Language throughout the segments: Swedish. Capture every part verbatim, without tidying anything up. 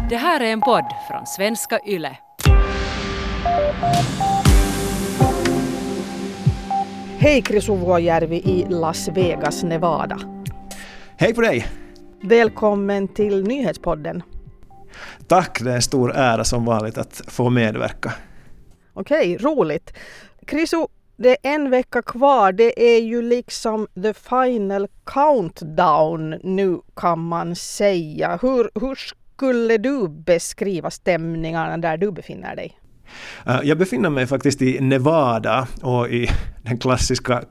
Det här är en podd från Svenska Yle. Hej Krisu Vuojärvi i Las Vegas, Nevada. Hej på dig! Välkommen till Nyhetspodden. Tack, det är en stor ära som vanligt att få medverka. Okej, roligt. Krisu, det är en vecka kvar. Det är ju liksom the final countdown nu, kan man säga. Hur, hur skulle du beskriva stämningarna där du befinner dig? Jag befinner mig faktiskt i Nevada och i den klassiska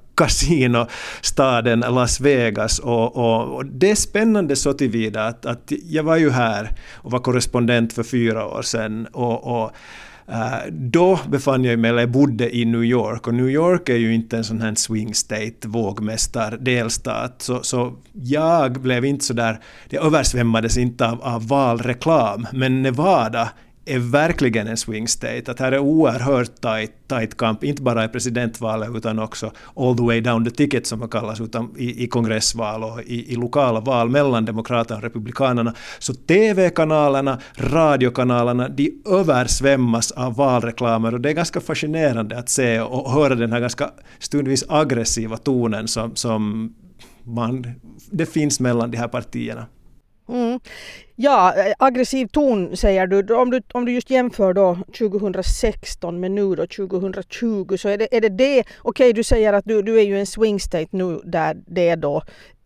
kasinostaden Las Vegas och, och, och det är spännande så tillvida att, att jag var ju här och var korrespondent för fyra år sedan och, och Uh, då befann jag mig, eller jag bodde i New York, och New York är ju inte en sån här swing state, vågmästar, delstat, så, så jag blev inte så där, det översvämmades inte av, av valreklam, men Nevada är verkligen en swing state, att här är oerhört tight, tight kamp, inte bara i presidentvalet utan också all the way down the ticket som det kallas, utan i, i kongressval och i, i lokala val mellan demokraterna och republikanerna. Så tv-kanalerna, radiokanalerna, de översvämmas av valreklamer, och det är ganska fascinerande att se och höra den här ganska stundvis aggressiva tonen som, som man, det finns mellan de här partierna. Mm. Ja, aggressiv ton säger du. Om du, om du just jämför då tjugohundrasexton med nu då tjugohundratjugo, så är det är det, det okej, okay, du säger att du, du är ju en swing state nu där det är då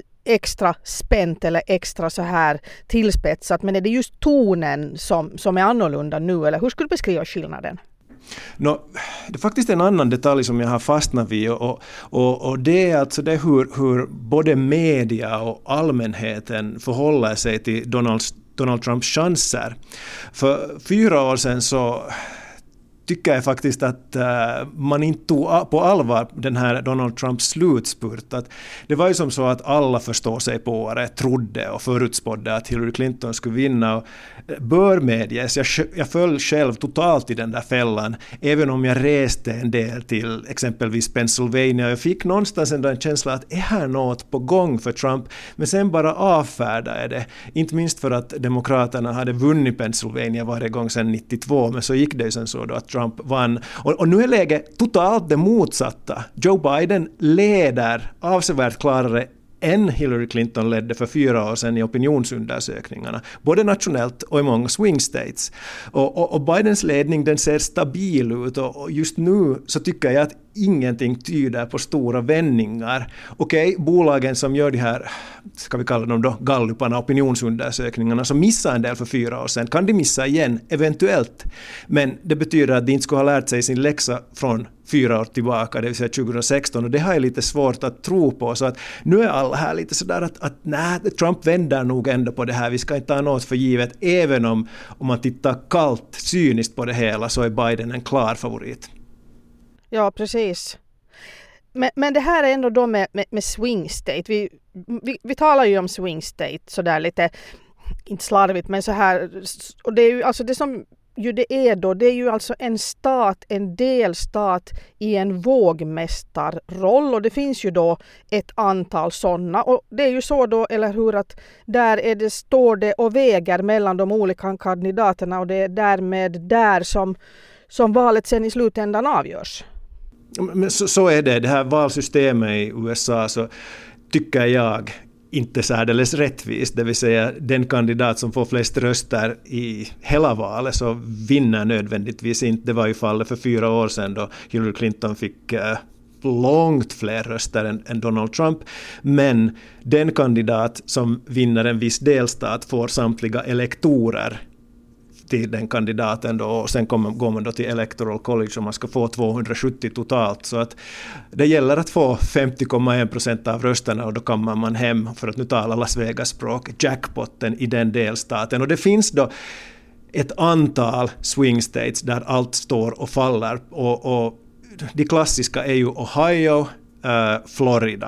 extra spänt eller extra så här tillspetsat, men är det just tonen som, som är annorlunda nu, eller hur skulle du beskriva skillnaden? No, det är faktiskt en annan detalj som jag har fastnat vid, och, och, och det är alltså det hur, hur både media och allmänheten förhåller sig till Donald, Donald Trumps chanser. För fyra år sedan så tycker jag faktiskt att uh, man inte tog på allvar den här Donald Trumps slutspurt. Att det var ju som så att alla förstår sig på det, trodde och förutspådde att Hillary Clinton skulle vinna. Och bör medges, jag, jag föll själv totalt i den där fällan, även om jag reste en del till exempelvis Pennsylvania. Jag fick någonstans en känsla att är här något på gång för Trump, men sen bara avfärdade det. Inte minst för att demokraterna hade vunnit Pennsylvania varje gång sedan nittiotvå, men så gick det ju sen så då att Trump vann. Och, och nu är läget totalt det motsatta. Joe Biden leder avsevärt klarare än Hillary Clinton ledde för fyra år sedan i opinionsundersökningarna, både nationellt och i många swing states. Och, och, och Bidens ledning, den ser stabil ut, och, och just nu så tycker jag att ingenting tyder på stora vändningar. Okej, bolagen som gör de här, ska vi kalla dem då, galluparna, opinionsundersökningarna, som missade en del för fyra år sedan, kan de missa igen, eventuellt. Men det betyder att de inte skulle ha lärt sig sin läxa från fyra år tillbaka, det vill säga tjugohundrasexton, och det har jag lite svårt att tro på. Så att nu är alla här lite sådär att, att nej, Trump vänder nog ändå på det här, vi ska inte ha något för givet, även om, om man tittar kallt, cyniskt på det hela, så är Biden en klar favorit. Ja, precis. Men, men det här är ändå då med, med, med swing state. Vi, vi, vi talar ju om swing state så där lite, inte slarvigt, men så här. Och det är ju alltså det som ju det är då, det är ju alltså en stat, en delstat i en vågmästarroll, och det finns ju då ett antal sådana, och det är ju så då, eller hur, att där är det, står det och väger mellan de olika kandidaterna, och det är därmed där som, som valet sen i slutändan avgörs. Men så, så är det, det här valsystemet i U S A, så tycker jag inte särdeles rättvist, det vill säga den kandidat som får flest röster i hela valet så vinner nödvändigtvis inte. Det var ju fallet för fyra år sedan då Hillary Clinton fick uh, långt fler röster än, än Donald Trump, men den kandidat som vinner en viss delstat får samtliga elektorer till den kandidaten då, och sen kommer, går man då till Electoral College och man ska få tvåhundrasjuttio totalt, så att det gäller att få femtio komma en procent av rösterna, och då kan man hem, för att nu tala Las Vegas språk, jackpotten i den delstaten. Och det finns då ett antal swing states där allt står och faller, och, och de klassiska är ju Ohio, uh, Florida.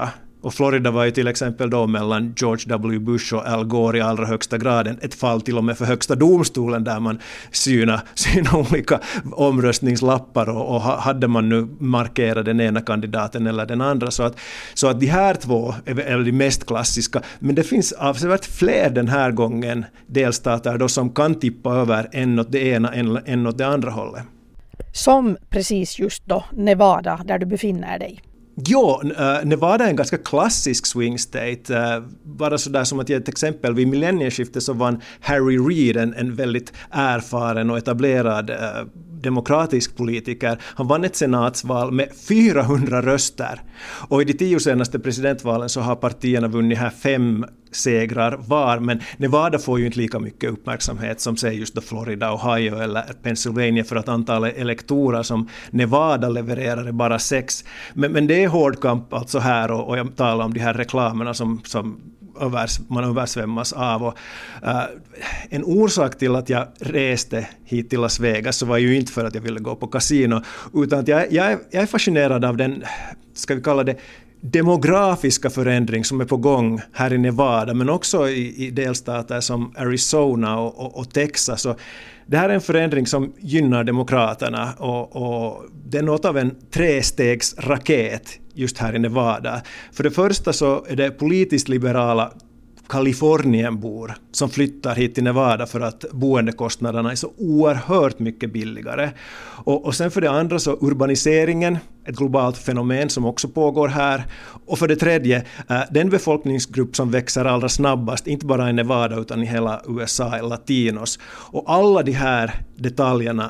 Och Florida var ju till exempel då mellan George W. Bush och Al Gore i allra högsta graden ett fall till och med för högsta domstolen där man syna, syna olika omröstningslappar och, och hade man nu markerat den ena kandidaten eller den andra. Så att, så att de här två är, är de mest klassiska. Men det finns avsevärt fler den här gången delstater då som kan tippa över en åt det ena än, än åt det andra hållet. Som precis just då Nevada där du befinner dig. Jo, Nevada är en ganska klassisk swing state. Bara sådär som att ge ett exempel, vid millennieskiftet så vann Harry Reid, en, en väldigt erfaren och etablerad eh, demokratisk politiker. Han vann ett senatsval med fyrahundra röster. Och i de tio senaste presidentvalen så har partierna vunnit här fem segrar var, men Nevada får ju inte lika mycket uppmärksamhet som säger just då Florida, Ohio eller Pennsylvania, för att antalet elektorer som Nevada levererar är bara sex. Men, men det är hård kamp alltså här, och, och jag talar om de här reklamerna som, som övers, man översvämmas av. Och, uh, en orsak till att jag reste hit till Las Vegas så var ju inte för att jag ville gå på kasino, utan att jag, jag, jag är fascinerad av den, ska vi kalla det, demografiska förändring som är på gång här i Nevada, men också i, i delstater som Arizona och, och, och Texas. Och det här är en förändring som gynnar demokraterna, och, och det är något av en trestegsraket just här i Nevada. För det första så är det politiskt liberala Kalifornienbor som flyttar hit till Nevada för att boendekostnaderna är så oerhört mycket billigare. Och, och sen för det andra så urbaniseringen, ett globalt fenomen som också pågår här. Och för det tredje, den befolkningsgrupp som växer allra snabbast, inte bara i Nevada utan i hela U S A, är latinos. Och alla de här detaljerna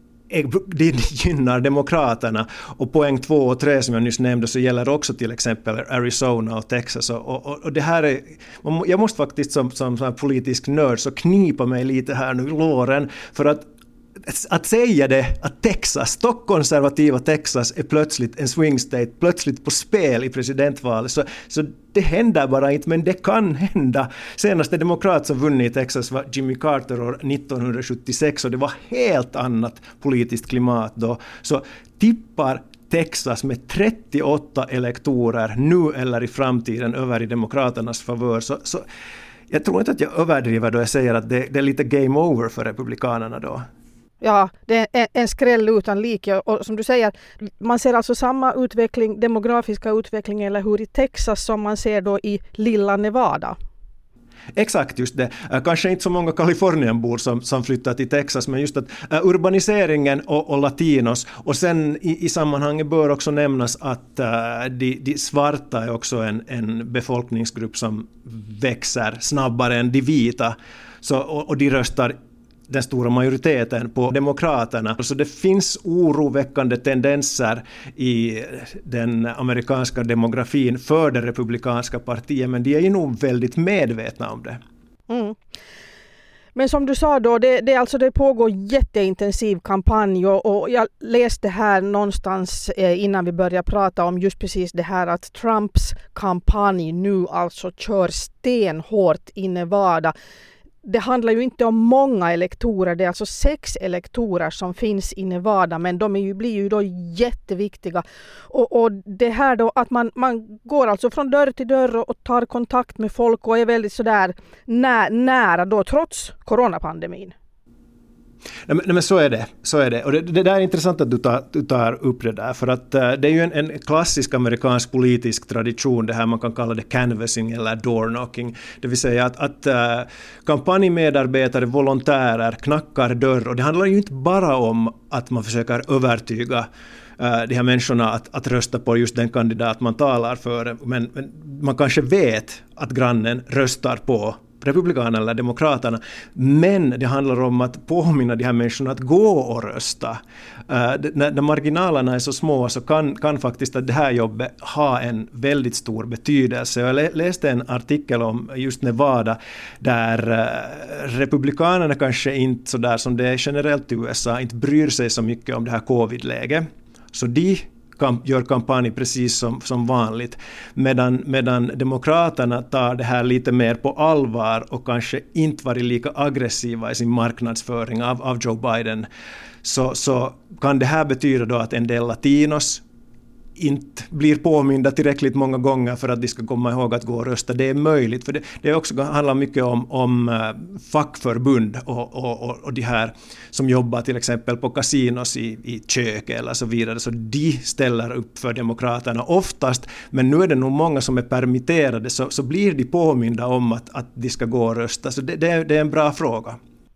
det gynnar demokraterna, och poäng två och tre som jag nyss nämnde så gäller också till exempel Arizona och Texas, och, och, och det här är, jag måste faktiskt som, som, som politisk nörd så knipa mig lite här nu i låren, för att att säga det att Texas, stockkonservativa Texas är plötsligt en swing state, plötsligt på spel i presidentvalet, så, så det händer bara inte, men det kan hända. Senaste demokrat som vunnit i Texas var Jimmy Carter år nittonhundrasjuttiosex, och det var helt annat politiskt klimat då. Så tippar Texas med trettioåtta elektorer nu eller i framtiden över i demokraternas favör, så, så jag tror inte att jag överdriver då jag säger att det, det är lite game over för republikanerna då. Ja, det är en skräll utan like, och som du säger, man ser alltså samma utveckling, demografiska utveckling eller hur i Texas som man ser då i lilla Nevada. Exakt, just det. Kanske inte så många Kalifornienbor som, som flyttar till Texas, men just att uh, urbaniseringen och, och latinos, och sen i, i sammanhanget bör också nämnas att uh, de, de svarta är också en, en befolkningsgrupp som växer snabbare än de vita, så, och, och de röstar den stora majoriteten på demokraterna. Så det finns oroväckande tendenser i den amerikanska demografin för det republikanska partiet, men de är ju nog väldigt medvetna om det. Mm. Men som du sa då, det, det, alltså det pågår jätteintensiv kampanj, och, och jag läste här någonstans eh, innan vi började prata om just precis det här att Trumps kampanj nu alltså kör stenhårt i Nevada. Det handlar ju inte om många elektorer, det är alltså sex elektorer som finns i Nevada, men de är ju, blir ju då jätteviktiga. Och, och det här då att man, man går alltså från dörr till dörr och, och tar kontakt med folk och är väldigt sådär nä, nära då trots coronapandemin. Nej, men, nej, men så är det. Så är det. Och det, det där är intressant att du tar, du tar upp det där. För att uh, det är ju en, en klassisk amerikansk politisk tradition, det här man kan kalla det canvassing eller doorknocking. Det vill säga att, att uh, kampanjmedarbetare, volontärer knackar dörr. Och det handlar ju inte bara om att man försöker övertyga uh, de här människorna att, att rösta på just den kandidat man talar för. Men, men man kanske vet att grannen röstar på republikanerna eller demokraterna, men det handlar om att påminna de här människorna att gå och rösta. Uh, när, när marginalerna är så små så kan, kan faktiskt att det här jobbet ha en väldigt stor betydelse. Jag läste en artikel om just Nevada där uh, republikanerna kanske inte så där som det är generellt i U S A inte bryr sig så mycket om det här covid-läget. Så de gör kampanj precis som, som vanligt, medan, medan demokraterna tar det här lite mer på allvar och kanske inte varit lika aggressiva i sin marknadsföring av, av Joe Biden, så, så kan det här betyda då att en del latinos inte blir påminda tillräckligt många gånger för att de ska komma ihåg att gå och rösta. Det är möjligt, för det, det också handlar mycket om, om fackförbund och, och, och de här som jobbar till exempel på kasinos i, i kök eller så vidare. Så de ställer upp för demokraterna oftast, men nu är det nog många som är permitterade, så, så blir de påminda om att, att de ska gå och rösta. Så det, det, det är en bra fråga.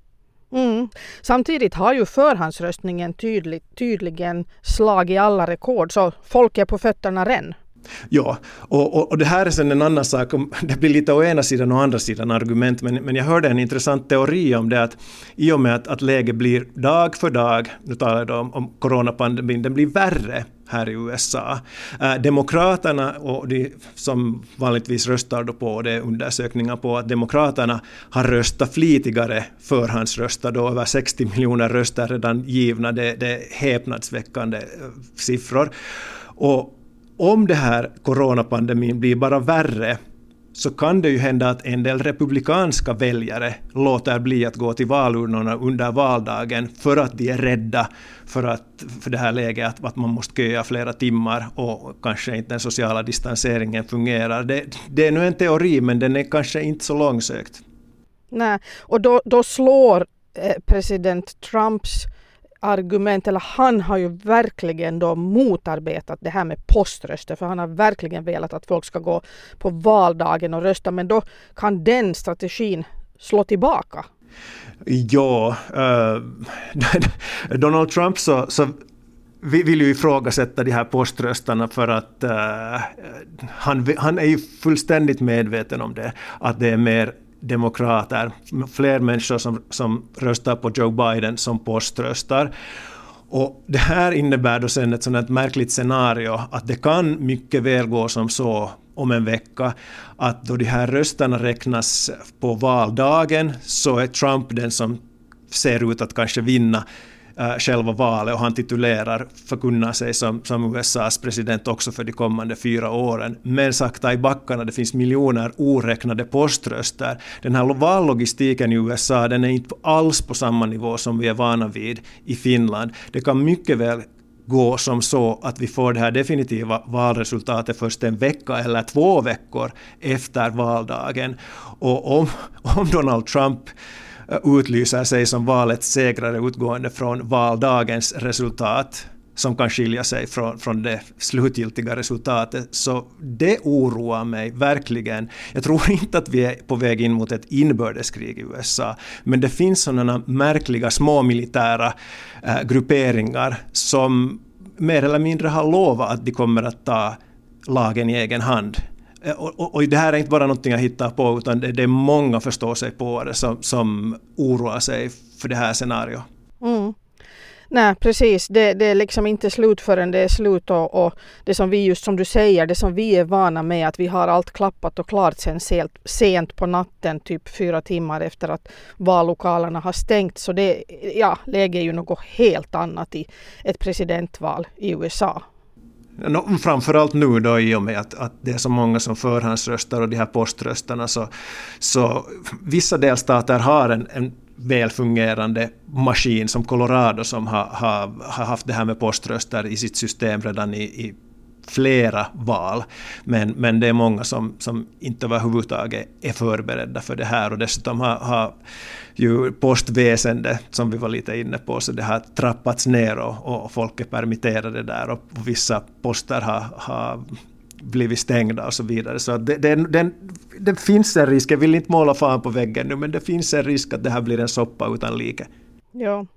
Mm. Samtidigt har ju förhandsröstningen tydlig, tydligen slagit alla rekord, så folk är på fötterna redan. Ja, och, och, och det här är sen en annan sak, det blir lite å ena sidan och andra sidan argument, men, men jag hörde en intressant teori om det, att i och med att, att läget blir dag för dag, nu talar jag om, om coronapandemin, den blir värre här i U S A. Eh, demokraterna, och de som vanligtvis röstar då på, det är undersökningar på att demokraterna har röstat flitigare, förhandsröstat, då över sextio miljoner röster redan givna, det, det är häpnadsväckande siffror. Och om det här coronapandemin blir bara värre, så kan det ju hända att en del republikanska väljare låter bli att gå till valurnorna under valdagen för att de är rädda för, att, för det här läget att, att man måste köa flera timmar och kanske inte den sociala distanseringen fungerar. Det, det är nu en teori, men den är kanske inte så långsökt. Nej, och då, då slår eh, president Trumps argument, eller han har ju verkligen då motarbetat det här med poströster, för han har verkligen velat att folk ska gå på valdagen och rösta, men då kan den strategin slå tillbaka. Ja, uh, Donald Trump så, så vill ju ifrågasätta de här poströstarna för att uh, han, han är ju fullständigt medveten om det, att det är mer demokrater, fler människor som, som röstar på Joe Biden som poströstar. Och det här innebär då sen ett sådant märkligt scenario, att det kan mycket väl gå som så om en vecka, att då de här rösterna räknas på valdagen, så är Trump den som ser ut att kanske vinna Uh, själva valet, och han titulerar, förkunnar sig som, som U S A:s president också för de kommande fyra åren. Men sakta i backarna, det finns miljoner oräknade poströster. Den här vallogistiken i U S A, den är inte alls på samma nivå som vi är vana vid i Finland. Det kan mycket väl gå som så att vi får det här definitiva valresultatet först en vecka eller två veckor efter valdagen. Och om, om Donald Trump utlyser sig som valets segrare utgående från valdagens resultat, som kan skilja sig från, från det slutgiltiga resultatet, så det oroar mig verkligen. Jag tror inte att vi är på väg in mot ett inbördeskrig i U S A, men det finns sådana märkliga små militära äh, grupperingar som mer eller mindre har lovat att de kommer att ta lagen i egen hand. Och, och, och det här är inte bara någonting jag hittar på, utan det, det är många förstår sig på det som, som oroar sig för det här scenariot. Mm. Nej, precis. Det, det är liksom inte slut förrän det är slut, och, och det som vi, just som du säger, det som vi är vana med, att vi har allt klappat och klart sen sent, sent på natten, typ fyra timmar efter att vallokalerna har stängt. Så det, ja, läget är ju något helt annat i ett presidentval i U S A. No, framförallt nu då, i och med att, att det är så många som förhandsröstar och de här poströstarna, så, så vissa delstater har en, en välfungerande maskin, som Colorado, som har, har, har haft det här med poströster i sitt system redan i, i flera val, men, men det är många som, som inte överhuvudtaget är förberedda för det här, och dessutom har, har ju postväsende, som vi var lite inne på, så det har trappats ner, och, och folk är permitterade där, och vissa poster har, har blivit stängda och så vidare. Så det, det, det, det finns en risk, jag vill inte måla fan på väggen nu, men det finns en risk att det här blir en soppa utan like. Ja.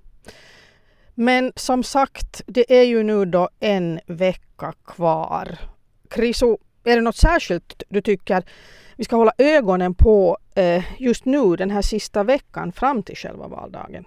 Men som sagt, det är ju nu då en vecka kvar. Kriso, är det något särskilt du tycker vi ska hålla ögonen på eh, just nu, den här sista veckan fram till själva valdagen?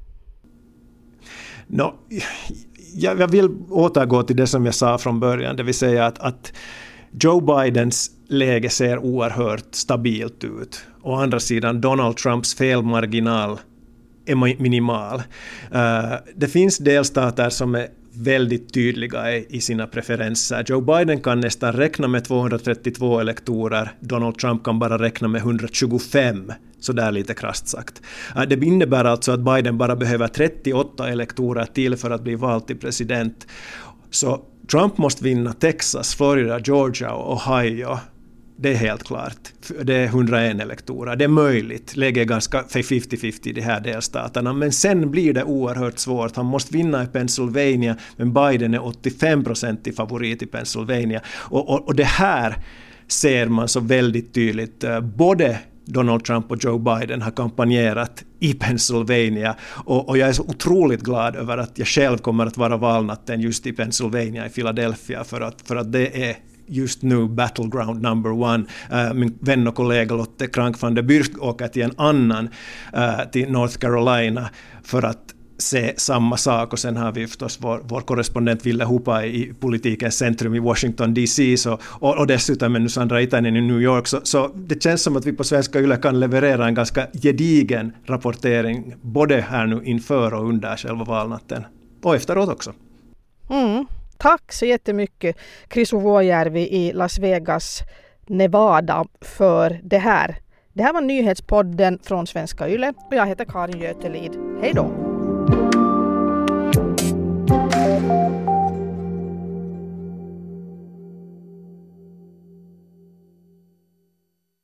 No, jag, jag vill återgå till det som jag sa från början, det vill säga att, att Joe Bidens läge ser oerhört stabilt ut. Å andra sidan, Donald Trumps felmarginal är minimal. Uh, det finns delstater som är väldigt tydliga i, i sina preferenser. Joe Biden kan nästan räkna med tvåhundratrettiotvå elektorer. Donald Trump kan bara räkna med etthundratjugofem. Så där lite krasst sagt. Uh, det innebär alltså att Biden bara behöver trettioåtta elektorer till för att bli vald till president. Så Trump måste vinna Texas, Florida, Georgia och Ohio. Det är helt klart. Det är hundraen elektorer. Det är möjligt. Läget är ganska femtio femtio i de här delstaterna. Men sen blir det oerhört svårt. Han måste vinna i Pennsylvania. Men Biden är åttiofem procent i favorit i Pennsylvania. Och, och, och det här ser man så väldigt tydligt. Både Donald Trump och Joe Biden har kampanjerat i Pennsylvania. Och, och jag är så otroligt glad över att jag själv kommer att vara valnatten just i Pennsylvania, i Philadelphia. För att, för att det är just nu battleground number one. Uh, min vän och kollega Lotte Krank van der Bürst åker till en annan, uh, till North Carolina, för att se samma sak. Och sen har vi förstås vår, vår korrespondent Ville Hupa i politikens centrum i Washington D C, så, och, och dessutom med Sandra Itanen i New York. Så, så det känns som att vi på Svenska Yle kan leverera en ganska gedigen rapportering både här nu inför och under själva valnatten. Och efteråt också. Mm. Tack så jättemycket Chris Vuojärvi i Las Vegas, Nevada, för det här. Det här var nyhetspodden från Svenska Yle och jag heter Karin Götelid. Hej då!